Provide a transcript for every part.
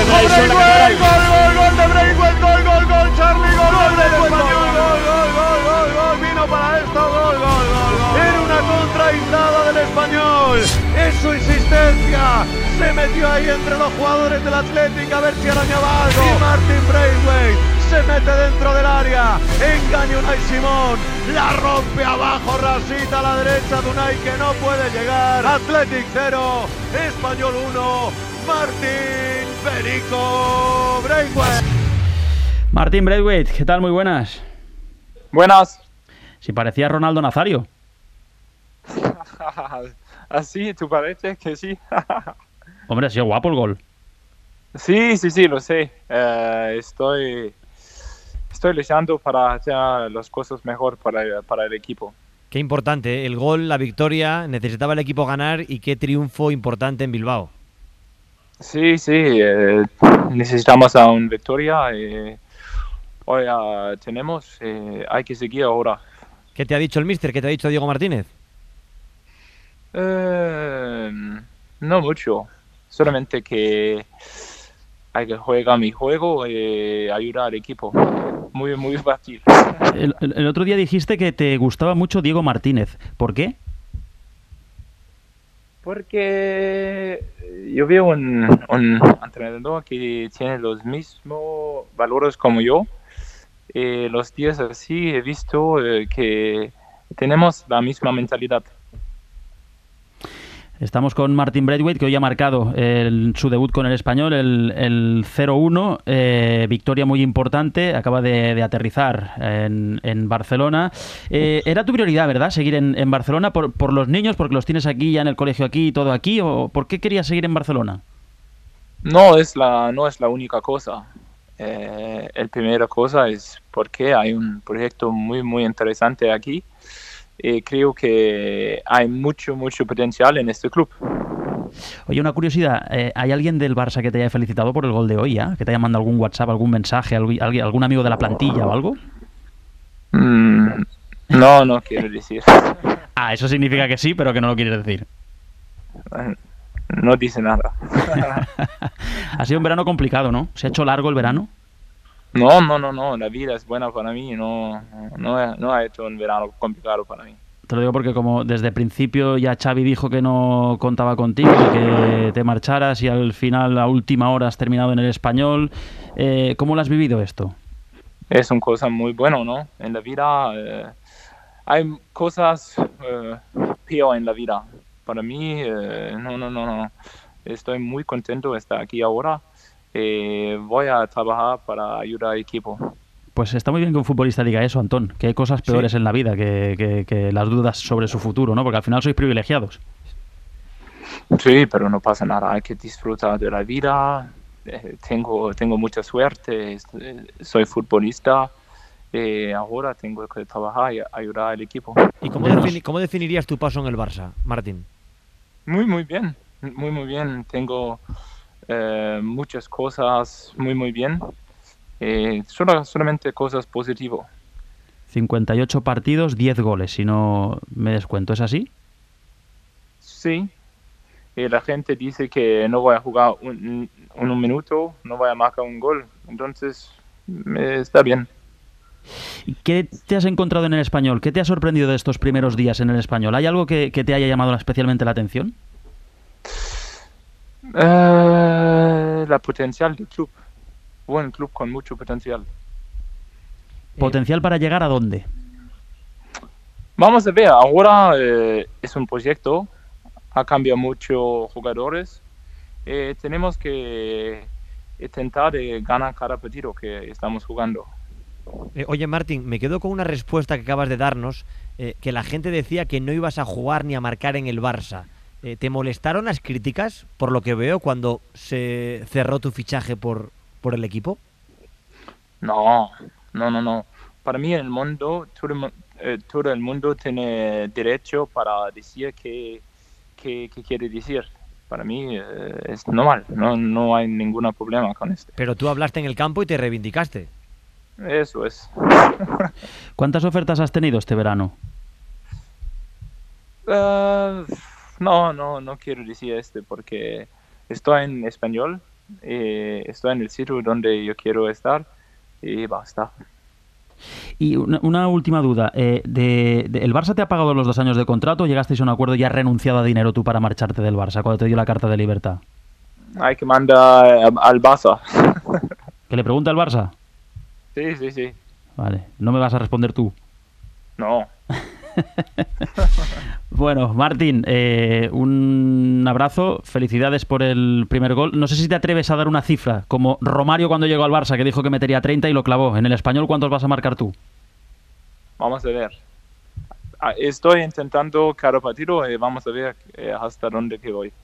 Braithwaite, gol de Braithwaite, gol, Charlie, gol del Español, gol, vino para esto, gol. Era una contra aislada del Español, es su insistencia, se metió ahí entre los jugadores del Athletic a ver si arañaba algo. Y Martin Braithwaite se mete dentro del área, engaña Unai Simón, la rompe abajo, rasita a la derecha de Unai que no puede llegar. Athletic 0, Español 1, Martin Perico Braithwaite. Martin Braithwaite, ¿qué tal? Muy buenas. Buenas. Si parecía Ronaldo Nazario. ¿Así? ¿Tú parece que sí? Hombre, ha sido guapo el gol. Sí, lo sé. Estoy luchando para hacer las cosas mejor para el equipo. Qué importante, el gol, la victoria, necesitaba el equipo ganar y qué triunfo importante en Bilbao. Sí, necesitamos a una victoria. Hoy tenemos, hay que seguir ahora. ¿Qué te ha dicho el míster? ¿Qué te ha dicho Diego Martínez? No mucho, solamente que hay que jugar mi juego y ayudar al equipo. Muy fácil. El otro día dijiste que te gustaba mucho Diego Martínez. ¿Por qué? Porque yo veo un entrenador que tiene los mismos valores como yo. Los días así he visto que tenemos la misma mentalidad. Estamos con Martin Braithwaite, que hoy ha marcado su debut con el Español, el 0-1, victoria muy importante, acaba de aterrizar en Barcelona. ¿Era tu prioridad, verdad, seguir en Barcelona por los niños, porque los tienes aquí, ya en el colegio aquí y todo aquí, o por qué querías seguir en Barcelona? No es la única cosa. La primera cosa es porque hay un proyecto muy interesante aquí. Creo que hay mucho potencial en este club. Oye, una curiosidad, ¿hay alguien del Barça que te haya felicitado por el gol de hoy ya? ¿Que te haya mandado algún WhatsApp, algún mensaje, algún amigo de la plantilla o algo? No quiero decir. Eso significa que sí, pero que no lo quieres decir. No dice nada. Ha sido un verano complicado, ¿no? ¿Se ha hecho largo el verano? No, la vida es buena para mí, no ha hecho un verano complicado para mí. Te lo digo porque como desde el principio ya Xavi dijo que no contaba contigo, que te marcharas y al final a última hora has terminado en el Español. ¿Cómo lo has vivido esto? Es una cosa muy buena, ¿no? En la vida hay cosas peor en la vida. Para mí, no. Estoy muy contento de estar aquí ahora. Voy a trabajar para ayudar al equipo. Pues está muy bien que un futbolista diga eso, Antón, que hay cosas peores en la vida que las dudas sobre su futuro, ¿no? Porque al final sois privilegiados. Sí, pero no pasa nada, hay que disfrutar de la vida. Tengo mucha suerte, soy futbolista. Ahora tengo que trabajar y ayudar al equipo. ¿Y cómo definirías tu paso en el Barça, Martín? Muy bien, muy bien. Tengo muchas cosas muy bien. Solamente cosas positivas. 58 partidos, 10 goles, si no me descuento. ¿Es así? Sí. La gente dice que no voy a jugar un minuto, no voy a marcar un gol. Entonces, está bien. ¿Qué te has encontrado en el Español? ¿Qué te ha sorprendido de estos primeros días en el Español? ¿Hay algo que te haya llamado especialmente la atención? La potencial del club. Buen club con mucho potencial. ¿Potencial para llegar a dónde? Vamos a ver, ahora es un proyecto, ha cambiado muchos jugadores. Tenemos que intentar ganar cada partido que estamos jugando. Oye, Martín, me quedo con una respuesta que acabas de darnos, que la gente decía que no ibas a jugar ni a marcar en el Barça. ¿Te molestaron las críticas, por lo que veo, cuando se cerró tu fichaje por el equipo? No. Para mí en el mundo, todo el mundo tiene derecho para decir qué quiere decir. Para mí es normal, no hay ningún problema con esto. Pero tú hablaste en el campo y te reivindicaste. Eso es. ¿Cuántas ofertas has tenido este verano? No quiero decir porque estoy en Español estoy en el sitio donde yo quiero estar y basta. Y una última duda. ¿El Barça te ha pagado los 2 años de contrato o llegasteis a un acuerdo y has renunciado a dinero tú para marcharte del Barça cuando te dio la carta de libertad? Hay que mandar al Barça. ¿Que le pregunta al Barça? Sí. Vale, no me vas a responder tú. No. Bueno, Martín, un abrazo, felicidades por el primer gol. No sé si te atreves a dar una cifra, como Romario cuando llegó al Barça, que dijo que metería 30 y lo clavó. En el Español, ¿cuántos vas a marcar tú? Vamos a ver. Estoy intentando cada partido y vamos a ver hasta dónde que voy.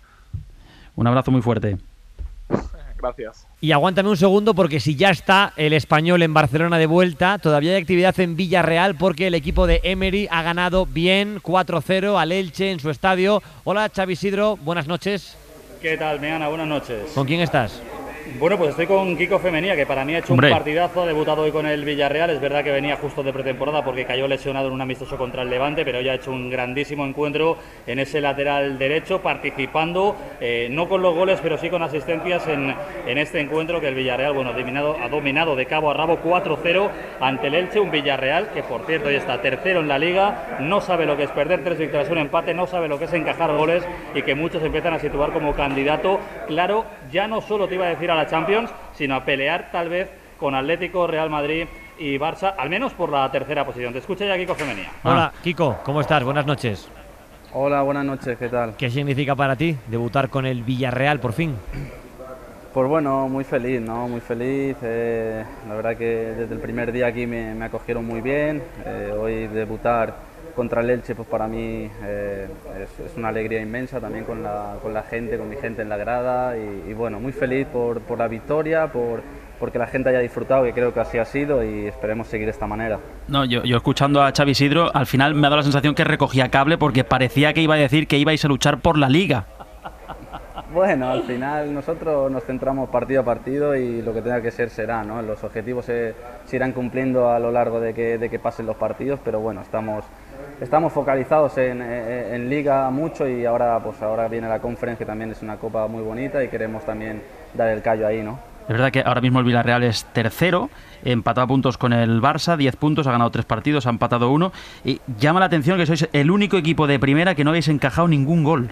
Un abrazo muy fuerte. Gracias. Y aguántame un segundo porque si ya está el Español en Barcelona de vuelta, todavía hay actividad en Villarreal porque el equipo de Emery ha ganado bien 4-0 al Elche en su estadio. Hola Xavi Isidro, buenas noches. ¿Qué tal, Meana? Buenas noches. ¿Con quién estás? Bueno, pues estoy con Kiko Femenía, que para mí ha hecho Hombre. un partidazo, ha debutado hoy con el Villarreal. Es verdad que venía justo de pretemporada porque cayó lesionado en un amistoso contra el Levante, pero ya ha hecho un grandísimo encuentro en ese lateral derecho, participando, no con los goles, pero sí con asistencias en este encuentro que el Villarreal, bueno, ha dominado de cabo a rabo 4-0 ante el Elche, un Villarreal que, por cierto, ya está tercero en la Liga, no sabe lo que es perder 3 victorias, un empate, no sabe lo que es encajar goles y que muchos empiezan a situar como candidato, claro, ya no solo te iba a decir a la Champions, sino a pelear tal vez con Atlético, Real Madrid y Barça, al menos por la tercera posición. Te escucha ya Kiko Femenía. Hola Kiko, ¿cómo estás? Buenas noches. Hola, buenas noches, ¿qué tal? ¿Qué significa para ti debutar con el Villarreal por fin? Pues bueno, muy feliz, ¿no? Muy feliz. La verdad que desde el primer día aquí me acogieron muy bien. Hoy debutar contra el Elche, pues para mí es una alegría inmensa también con la gente, con mi gente en la grada y bueno, muy feliz por la victoria, porque la gente haya disfrutado, que creo que así ha sido y esperemos seguir de esta manera. No, yo escuchando a Xavi Isidro, al final me ha dado la sensación que recogía cable porque parecía que iba a decir que ibais a luchar por la Liga. Bueno, al final nosotros nos centramos partido a partido y lo que tenga que ser será, ¿no? Los objetivos se irán cumpliendo a lo largo de que pasen los partidos, pero bueno, estamos focalizados en Liga mucho y ahora viene la Conference, que también es una copa muy bonita y queremos también dar el callo ahí, ¿no? Es verdad que ahora mismo el Villarreal es tercero, empatado a puntos con el Barça, 10 puntos, ha ganado 3 partidos, ha empatado 1 y llama la atención que sois el único equipo de primera que no habéis encajado ningún gol.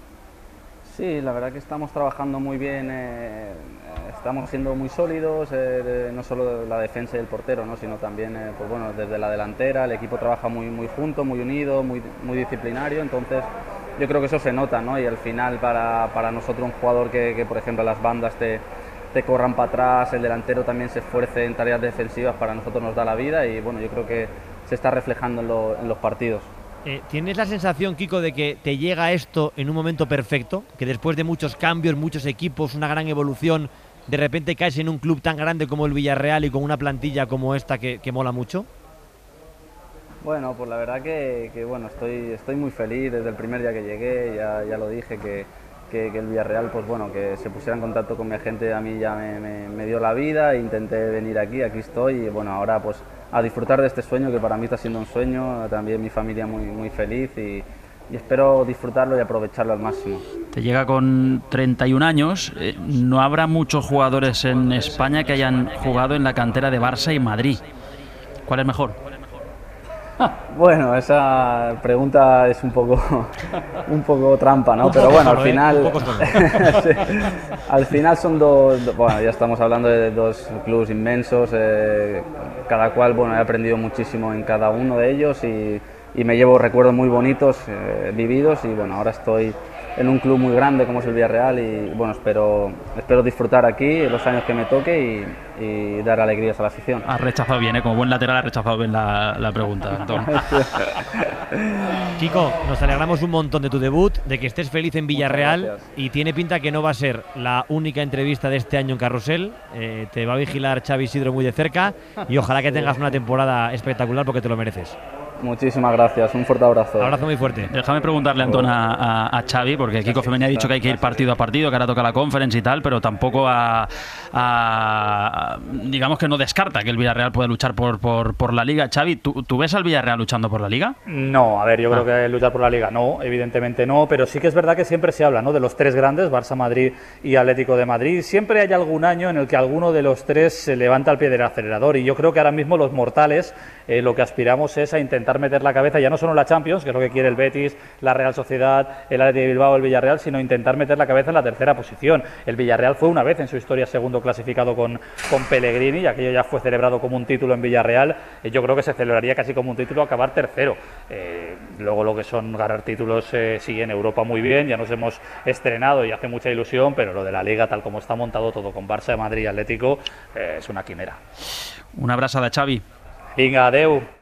Sí, la verdad que estamos trabajando muy bien, estamos siendo muy sólidos, no solo la defensa y el portero, ¿no? Sino también pues bueno, desde la delantera, el equipo trabaja muy junto, muy unido, muy disciplinario, entonces yo creo que eso se nota, ¿no? Y al final para nosotros un jugador que por ejemplo las bandas te corran para atrás, el delantero también se esfuerce en tareas defensivas, para nosotros nos da la vida y bueno, yo creo que se está reflejando en los partidos. ¿Tienes la sensación, Kiko, de que te llega esto en un momento perfecto? Que después de muchos cambios, muchos equipos, una gran evolución, de repente caes en un club tan grande como el Villarreal y con una plantilla como esta que mola mucho? Bueno, pues la verdad que bueno, estoy muy feliz desde el primer día que llegué, ya lo dije, que el Villarreal, pues bueno, que se pusiera en contacto con mi agente, a mí ya me dio la vida, intenté venir aquí estoy y bueno, ahora pues a disfrutar de este sueño que para mí está siendo un sueño, también mi familia muy feliz y espero disfrutarlo y aprovecharlo al máximo. Te llega con 31 años, no habrá muchos jugadores en España que hayan jugado en la cantera de Barça y Madrid. ¿Cuál es mejor? Bueno, esa pregunta es un poco trampa, ¿no? Pero bueno, al final sí, al final son bueno, ya estamos hablando de 2 clubes inmensos, cada cual, bueno, he aprendido muchísimo en cada uno de ellos y me llevo recuerdos muy bonitos vividos y bueno, ahora estoy en un club muy grande como es el Villarreal y bueno, espero disfrutar aquí los años que me toque y dar alegrías a la afición. Has rechazado bien, como buen lateral has rechazado bien la pregunta, Antón. Kiko, nos alegramos un montón de tu debut, de que estés feliz en Villarreal y tiene pinta que no va a ser la única entrevista de este año en Carrusel. Te va a vigilar Xavi Isidro muy de cerca y ojalá que tengas una temporada espectacular porque te lo mereces. Muchísimas gracias, un fuerte abrazo. Un abrazo muy fuerte. Déjame preguntarle, Antón, a Xavi, porque Kiko Femení ha dicho que hay que ir partido a partido, que ahora toca la Conference y tal, pero tampoco digamos que no descarta que el Villarreal puede luchar por la Liga. Xavi, ¿tú ves al Villarreal luchando por la Liga? No, a ver, yo creo que luchar por la Liga no, evidentemente no, pero sí que es verdad que siempre se habla, ¿no?, de los tres grandes, Barça, Madrid y Atlético de Madrid. Siempre hay algún año en el que alguno de los tres se levanta el pie del acelerador, y yo creo que ahora mismo los mortales lo que aspiramos es a intentar meter la cabeza ya no solo en la Champions, que es lo que quiere el Betis, la Real Sociedad, el Athletic de Bilbao, el Villarreal, sino intentar meter la cabeza en la tercera posición. El Villarreal fue una vez en su historia segundo clasificado con Pellegrini, y aquello ya fue celebrado como un título en Villarreal. Yo creo que se celebraría casi como un título acabar tercero. Luego lo que son ganar títulos sí, en Europa muy bien, ya nos hemos estrenado y hace mucha ilusión, pero lo de la Liga, tal como está montado todo con Barça, Madrid y Atlético, es una quimera. Una abrazada, Xavi. Vinga, adeu.